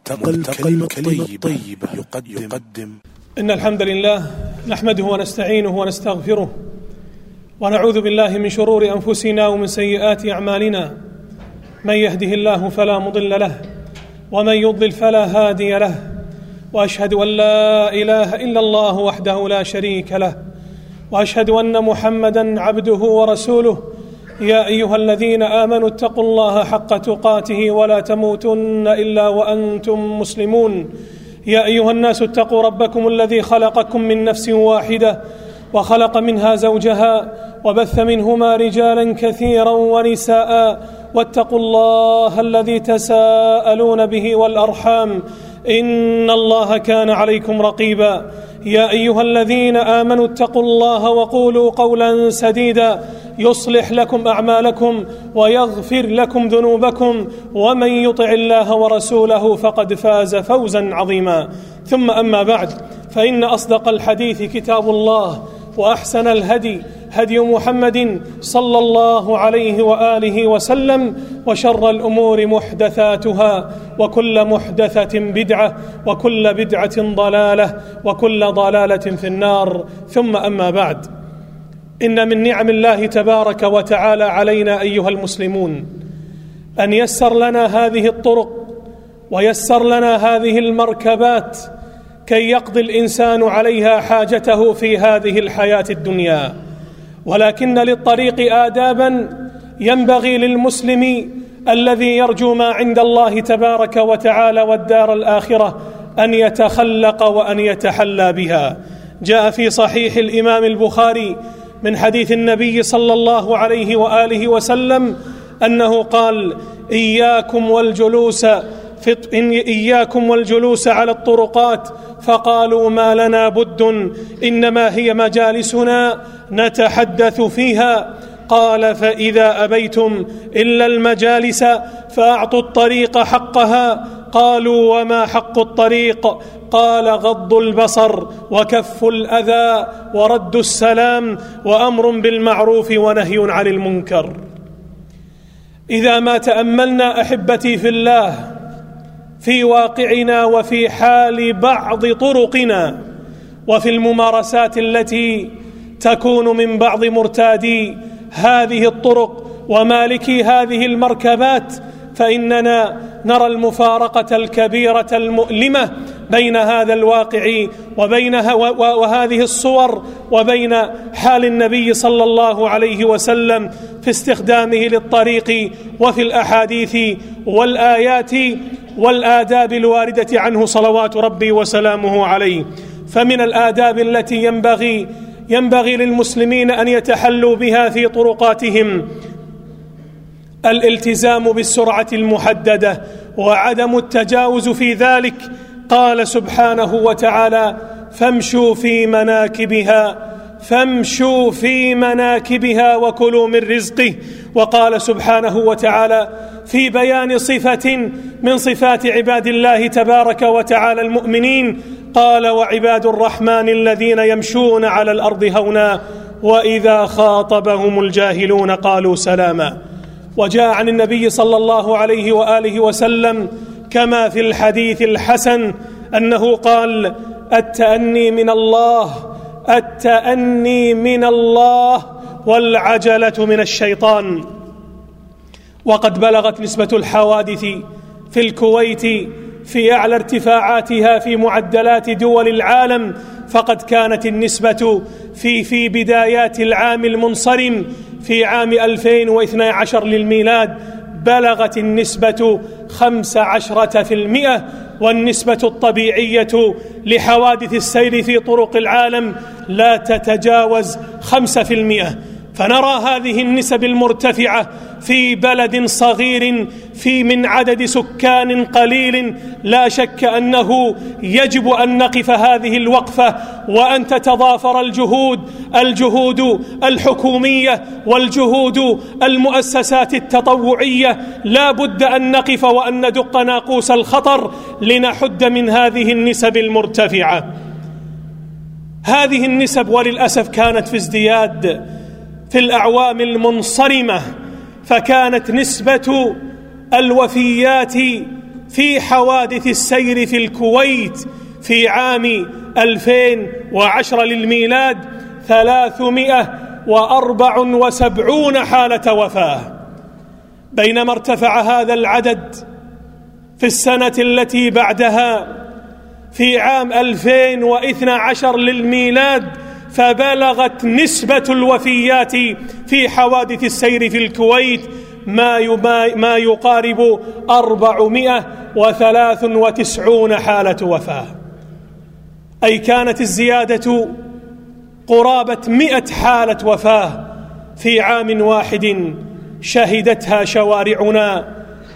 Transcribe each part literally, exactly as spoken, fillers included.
ملتقى الكلمة الطيبة يقدم. إن الحمد لله نحمده ونستعينه ونستغفره ونعوذ بالله من شرور أنفسنا ومن سيئات أعمالنا. من يهده الله فلا مضل له ومن يضلل فلا هادي له، وأشهد أن لا إله إلا الله وحده لا شريك له، وأشهد أن محمدًا عبده ورسوله. يا أيها الذين آمنوا اتقوا الله حق تقاته ولا تموتن إلا وأنتم مسلمون. يا أيها الناس اتقوا ربكم الذي خلقكم من نفس واحدة وخلق منها زوجها وبث منهما رجالا كثيرا ونساء، واتقوا الله الذي تساءلون به والأرحام إن الله كان عليكم رقيبا. يا أيها الذين آمنوا اتقوا الله وقولوا قولا سديدا يصلح لكم أعمالكم ويغفر لكم ذنوبكم، ومن يطع الله ورسوله فقد فاز فوزا عظيما. ثم أما بعد، فإن أصدق الحديث كتاب الله، وأحسن الهدي هدي محمد صلى الله عليه وآله وسلم، وشر الأمور محدثاتها، وكل محدثة بدعة، وكل بدعة ضلالة، وكل ضلالة في النار. ثم أما بعد، إن من نعم الله تبارك وتعالى علينا أيها المسلمون أن يسر لنا هذه الطرق ويسر لنا هذه المركبات كي يقضي الإنسان عليها حاجته في هذه الحياة الدنيا، ولكن للطريق آدابا ينبغي للمسلم الذي يرجو ما عند الله تبارك وتعالى والدار الآخرة أن يتخلق وأن يتحلى بها. جاء في صحيح الإمام البخاري من حديث النبي صلى الله عليه وآله وسلم أنه قال: إياكم والجلوس في إياكم والجلوس على الطرقات، فقالوا ما لنا بد، إنما هي مجالسنا نتحدث فيها. قال: فإذا أبيتم إلا المجالس فأعطوا الطريق حقها. قالوا: وما حق الطريق؟ قال: غض البصر وكف الأذى ورد السلام وأمر بالمعروف ونهي عن المنكر. إذا ما تأملنا أحبتي في الله في واقعنا وفي حال بعض طرقنا وفي الممارسات التي تكون من بعض مرتادي هذه الطرق ومالكي هذه المركبات، فإننا نرى المفارقة الكبيرة المؤلمة بين هذا الواقع وبينها وهذه الصور وبين حال النبي صلى الله عليه وسلم في استخدامه للطريق وفي الأحاديث والآيات والآداب الواردة عنه صلوات ربي وسلامه عليه. فمن الآداب التي ينبغي ينبغي للمسلمين أن يتحلوا بها في طرقاتهم الالتزام بالسرعة المحددة وعدم التجاوز في ذلك. قال سبحانه وتعالى: فامشوا في مناكبها فامشوا في مناكبها وكلوا من رزقه. وقال سبحانه وتعالى في بيان صفة من صفات عباد الله تبارك وتعالى المؤمنين: قال: وعباد الرحمن الذين يمشون على الأرض هونا وإذا خاطبهم الجاهلون قالوا سلاما. وجاء عن النبي صلى الله عليه وآله وسلم كما في الحديث الحسن أنه قال: التأني من الله التأني من الله والعجلة من الشيطان. وقد بلغت نسبة الحوادث في الكويت في أعلى ارتفاعاتها في معدلات دول العالم، فقد كانت النسبة في في بدايات العام المنصرم في عام ألفين واثني عشر للميلاد بلغت النسبة خمس عشرة في المئة، والنسبة الطبيعية لحوادث السير في طرق العالم لا تتجاوز خمسة في المئة. فنرى هذه النسب المرتفعة في بلد صغير في من عدد سكان قليل. لا شك أنه يجب أن نقف هذه الوقفة وأن تتضافر الجهود الجهود الحكومية والجهود المؤسسات التطوعية. لا بد أن نقف وأن ندق ناقوس الخطر لنحد من هذه النسب المرتفعة. هذه النسب وللأسف كانت في ازدياد في الأعوام المنصرمة، فكانت نسبة الوفيات في حوادث السير في الكويت في عام ألفين وعشرة للميلاد ثلاثمائة وأربعة وسبعين حالة وفاة، بينما ارتفع هذا العدد في السنة التي بعدها في عام ألفين واثني عشر للميلاد، فبلغت نسبة الوفيات في حوادث السير في الكويت ما يقارب أربعمائة وثلاثة وتسعين حالة وفاة، أي كانت الزيادة قرابة مئة حالة وفاة في عام واحد شهدتها شوارعنا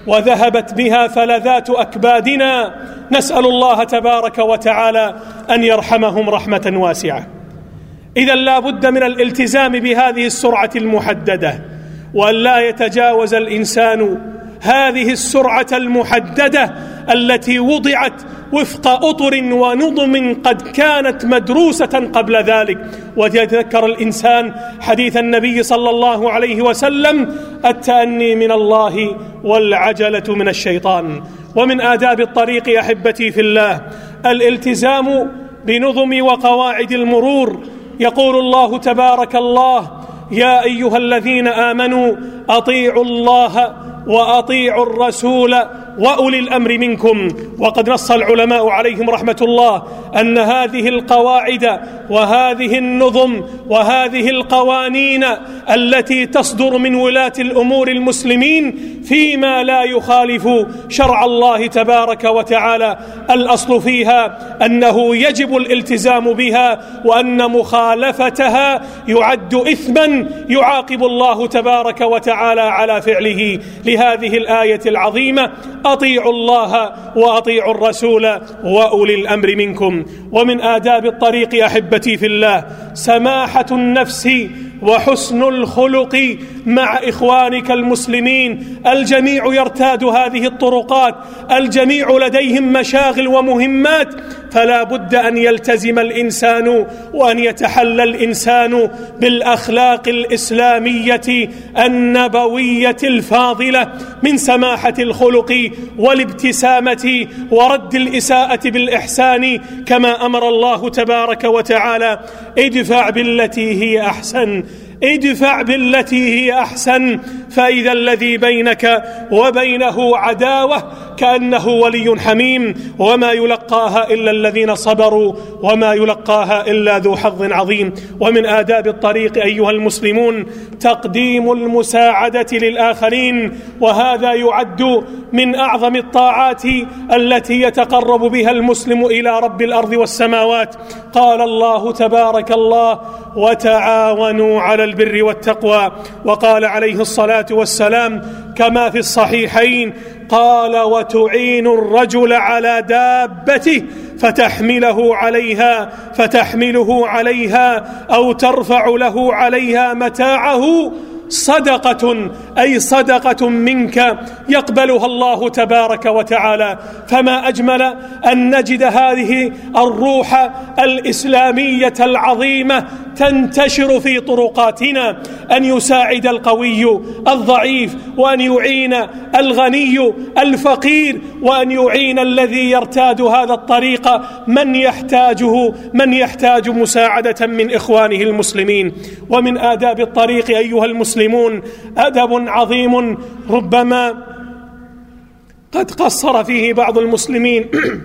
وذهبت بها فلذات أكبادنا. نسأل الله تبارك وتعالى أن يرحمهم رحمة واسعة. إذا لا بد من الالتزام بهذه السرعة المحددة، وأن لا يتجاوز الإنسان هذه السرعة المحددة التي وضعت وفق أطر ونظم قد كانت مدروسة قبل ذلك. ويتذكر الإنسان حديث النبي صلى الله عليه وسلم: التأني من الله والعجلة من الشيطان. ومن آداب الطريق أحبتي في الله الالتزام بنظم وقواعد المرور. يقول الله تبارك الله: يا أيها الذين آمنوا أطيعوا الله وأطيعوا الرسول وأولي الأمر منكم. وقد نص العلماء عليهم رحمة الله أن هذه القواعد وهذه النظم وهذه القوانين التي تصدر من ولاة الأمور المسلمين فيما لا يخالف شرع الله تبارك وتعالى، الأصل فيها أنه يجب الالتزام بها، وأن مخالفتها يعد إثما يعاقب الله تبارك وتعالى على فعله. لهذه الآية العظيمة: أطيعوا الله وأطيعوا الرسول وأولي الأمر منكم. ومن آداب الطريق أحبتي في الله سماحة النفس وحسن الخلق مع إخوانك المسلمين. الجميع يرتاد هذه الطرقات، الجميع لديهم مشاغل ومهمات، فلا بد أن يلتزم الإنسان وأن يتحلى الإنسان بالأخلاق الإسلامية النبوية الفاضلة من سماحة الخلق والابتسامة ورد الإساءة بالإحسان، كما أمر الله تبارك وتعالى: ادفع بالتي هي أحسن ادفع بالتي هي أحسن فإذا الذي بينك وبينه عداوة كأنه ولي حميم، وما يلقاها إلا الذين صبروا وما يلقاها إلا ذو حظ عظيم. ومن آداب الطريق أيها المسلمون تقديم المساعدة للآخرين، وهذا يعد من أعظم الطاعات التي يتقرب بها المسلم إلى رب الأرض والسماوات. قال الله تبارك الله: وتعاونوا على البر والتقوى. وقال عليه الصلاة والسلام كما في الصحيحين: قال: وتعين الرجل على دابته فتحمله عليها فتحمله عليها أو ترفع له عليها متاعه صدقة، أي صدقة منك يقبلها الله تبارك وتعالى. فما أجمل أن نجد هذه الروح الإسلامية العظيمة تنتشر في طرقاتنا، أن يساعد القوي الضعيف، وأن يعين الغني الفقير، وأن يعين الذي يرتاد هذا الطريق من يحتاجه من يحتاج مساعدة من إخوانه المسلمين. ومن آداب الطريق أيها المسلمين أدب عظيم ربما قد قصر فيه بعض المسلمين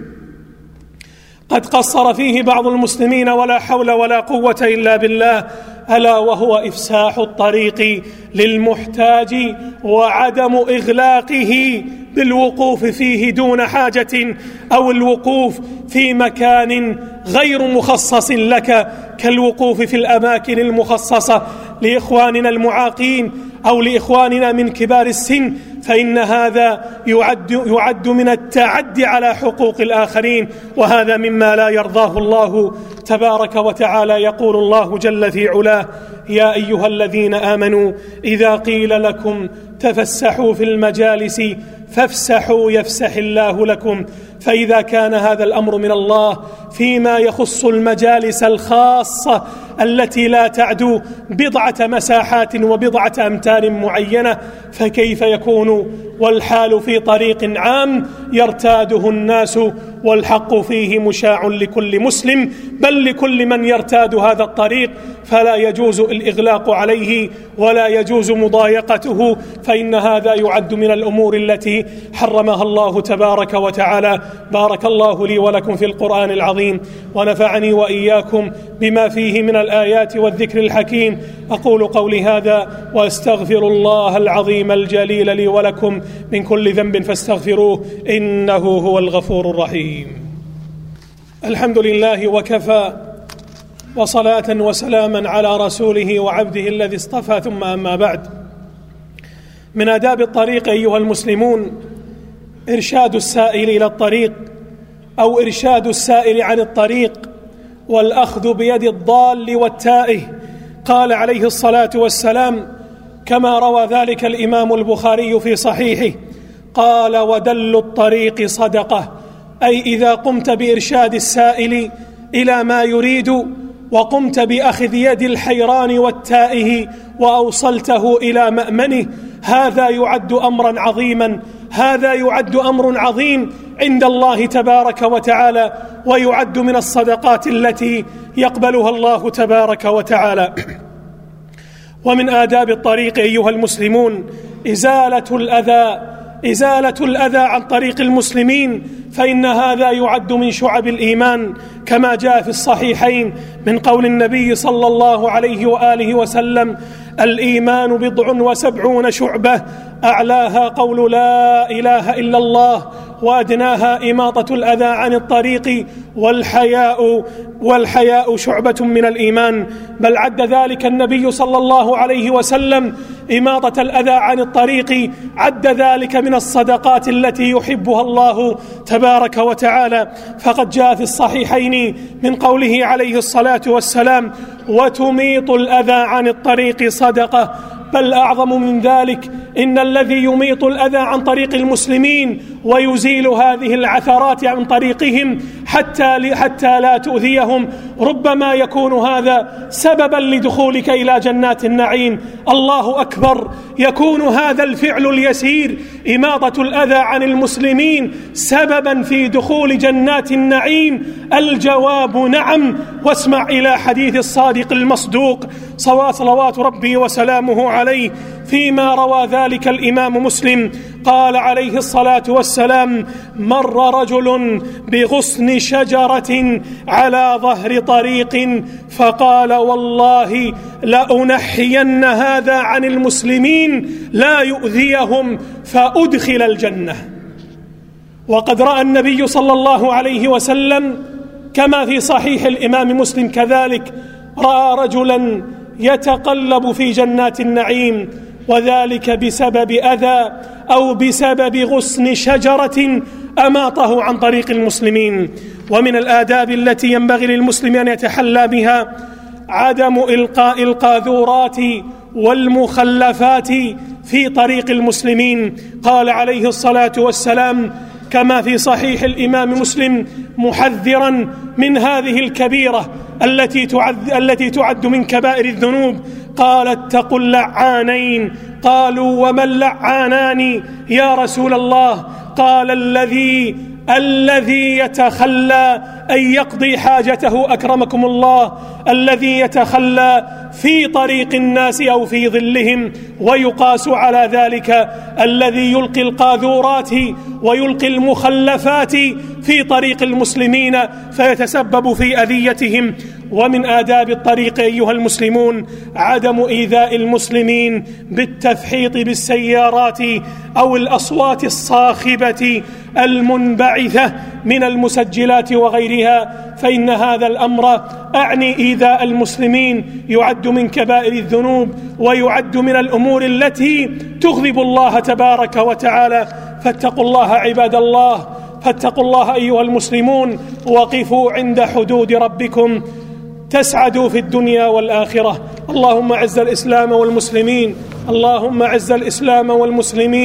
قد قصر فيه بعض المسلمين ولا حول ولا قوة إلا بالله، ألا وهو إفساح الطريق للمحتاج وعدم إغلاقه بالوقوف فيه دون حاجة، أو الوقوف في مكان غير مخصص لك كالوقوف في الأماكن المخصصة لإخواننا المعاقين أو لإخواننا من كبار السن، فإن هذا يعد, يعد من التعدي على حقوق الآخرين، وهذا مما لا يرضاه الله تبارك وتعالى. يقول الله جل في علاه: يا أيها الذين آمنوا إذا قيل لكم تفسحوا في المجالس فافسحوا يفسح الله لكم. فإذا كان هذا الأمر من الله فيما يخص المجالس الخاصة التي لا تعدو بضعة مساحات وبضعة أمتار معينة، فكيف يكون والحال في طريق عام يرتاده الناس والحق فيه مشاع لكل مسلم، بل لكل من يرتاد هذا الطريق، فلا يجوز الإغلاق عليه ولا يجوز مضايقته، فإن هذا يعد من الأمور التي حرمها الله تبارك وتعالى. بارك الله لي ولكم في القرآن العظيم، ونفعني وإياكم بما فيه من الآيات والذكر الحكيم. أقول قولي هذا وأستغفر الله العظيم الجليل لي ولكم من كل ذنب فاستغفروه إنه هو الغفور الرحيم. الحمد لله وكفى، وصلاة وسلاما على رسوله وعبده الذي اصطفى، ثم أما بعد. من آداب الطريق أيها المسلمون إرشاد السائل إلى الطريق أو إرشاد السائل عن الطريق والأخذ بيد الضال والتائه. قال عليه الصلاة والسلام كما روى ذلك الإمام البخاري في صحيحه، قال: ودل الطريق صدقة، أي إذا قمت بإرشاد السائل إلى ما يريد وقمت بأخذ يد الحيران والتائه وأوصلته إلى مأمنه، هذا يعد أمرا عظيما، هذا يعد أمر عظيم عند الله تبارك وتعالى، ويعد من الصدقات التي يقبلها الله تبارك وتعالى. ومن آداب الطريق أيها المسلمون إزالة الأذى إزالة الأذى عن طريق المسلمين، فإن هذا يعد من شعب الإيمان، كما جاء في الصحيحين من قول النبي صلى الله عليه وآله وسلم: الإيمان بضع وسبعون شعبة، أعلاها قول لا إله إلا الله، وأدناها إماطة الأذى عن الطريق، والحياء والحياء شعبة من الإيمان. بل عد ذلك النبي صلى الله عليه وسلم إماطة الأذى عن الطريق، عد ذلك من الصدقات التي يحبها الله تبارك وتعالى. فقد جاء في الصحيحين من قوله عليه الصلاة والسلام: وتميط الأذى عن الطريق صدقة. بل أعظم من ذلك، إن الذي يميط الأذى عن طريق المسلمين ويزيل هذه العثرات عن طريقهم حتى حتى لا تؤذيهم، ربما يكون هذا سببا لدخولك إلى جنات النعيم. الله أكبر! يكون هذا الفعل اليسير، إماطة الأذى عن المسلمين، سببا في دخول جنات النعيم؟ الجواب نعم. واسمع إلى حديث الصادق المصدوق صلوات ربي وسلامه عليه فيما روى ذلك الإمام مسلم، قال عليه الصلاة والسلام: مر رجل بغصن شجرة على ظهر طريق فقال: والله لأنحين هذا عن المسلمين لا يؤذيهم فأدخل الجنة. وقد رأى النبي صلى الله عليه وسلم كما في صحيح الإمام مسلم كذلك، رأى رجلا يتقلب في جنات النعيم، وذلك بسبب أذى أو بسبب غصن شجرة أماطه عن طريق المسلمين. ومن الآداب التي ينبغي للمسلم أن يتحلى بها عدم إلقاء القاذورات والمخلفات في طريق المسلمين. قال عليه الصلاة والسلام كما في صحيح الإمام مسلم محذرا من هذه الكبيرة التي تعد, التي تعد من كبائر الذنوب، قال: اتقوا اللعانين. قالوا: وما اللعانان يا رسول الله؟ قال: الذي الذي يتخلى أن يقضي حاجته أكرمكم الله، الذي يتخلى في طريق الناس أو في ظلهم. ويقاس على ذلك الذي يلقي القاذورات ويلقي المخلفات في طريق المسلمين فيتسبب في أذيتهم. ومن آداب الطريق أيها المسلمون عدم إيذاء المسلمين بالتفحيط بالسيارات أو الأصوات الصاخبة المنبعثة من المسجلات وغيرها، فإن هذا الأمر أعني إيذاء المسلمين يعد من كبائر الذنوب، ويعد من الأمور التي تغضب الله تبارك وتعالى. فاتقوا الله عباد الله، فاتقوا الله أيها المسلمون، وقفوا عند حدود ربكم تسعدوا في الدنيا والآخرة. اللهم أعز الإسلام والمسلمين، اللهم أعز الإسلام والمسلمين،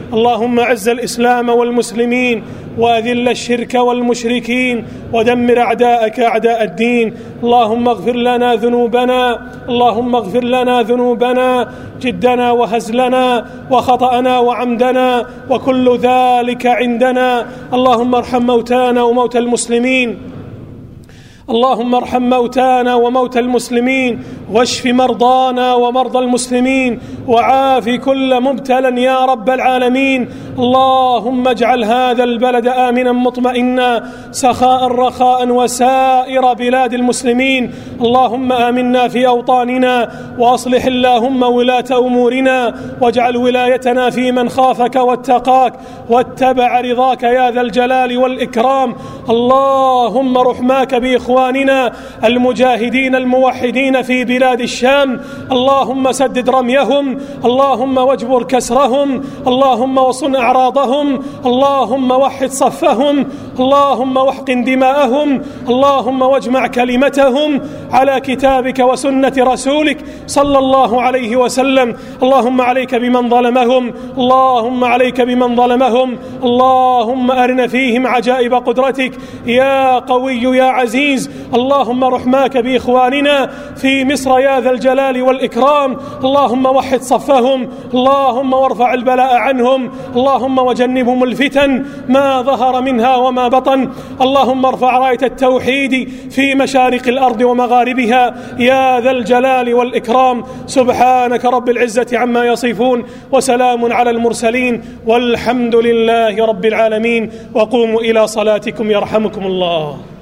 اللهم أعز الإسلام والمسلمين وأذل الشرك والمشركين ودمر أعداءك أعداء الدين. اللهم اغفر لنا ذنوبنا اللهم اغفر لنا ذنوبنا جدنا وهزلنا وخطأنا وعمدنا وكل ذلك عندنا. اللهم ارحم موتانا وموتى المسلمين اللهم ارحم موتانا وموتى المسلمين واشف مرضانا ومرضى المسلمين وعاف كل مبتلى يا رب العالمين. اللهم اجعل هذا البلد آمنا مطمئنا سخاء رخاء وسائر بلاد المسلمين. اللهم آمنا في أوطاننا وأصلح اللهم ولاة أمورنا واجعل ولايتنا في من خافك واتقاك واتبع رضاك يا ذا الجلال والإكرام. اللهم رحماك بإخواننا المجاهدين الموحدين في بلاد الشام. اللهم سدد رميهم اللهم واجبر كسرهم اللهم وصن أعراضهم اللهم وحد صفهم اللهم واحقن دماءهم اللهم واجمع كلمتهم على كتابك وسنة رسولك صلى الله عليه وسلم. اللهم عليك بمن ظلمهم اللهم عليك بمن ظلمهم اللهم أرنا فيهم عجائب قدرتك يا قوي يا عزيز. اللهم رحماك بإخواننا في مصر يا ذا الجلال والإكرام. اللهم وحد صفهم اللهم وارفع البلاء عنهم اللهم وجنبهم الفتن ما ظهر منها وما بطن. اللهم ارفع راية التوحيد في مشارق الأرض ومغاربها يا ذا الجلال والإكرام. سبحانك رب العزة عما يصفون وسلام على المرسلين والحمد لله رب العالمين. وقوموا إلى صلاتكم يرحمكم الله.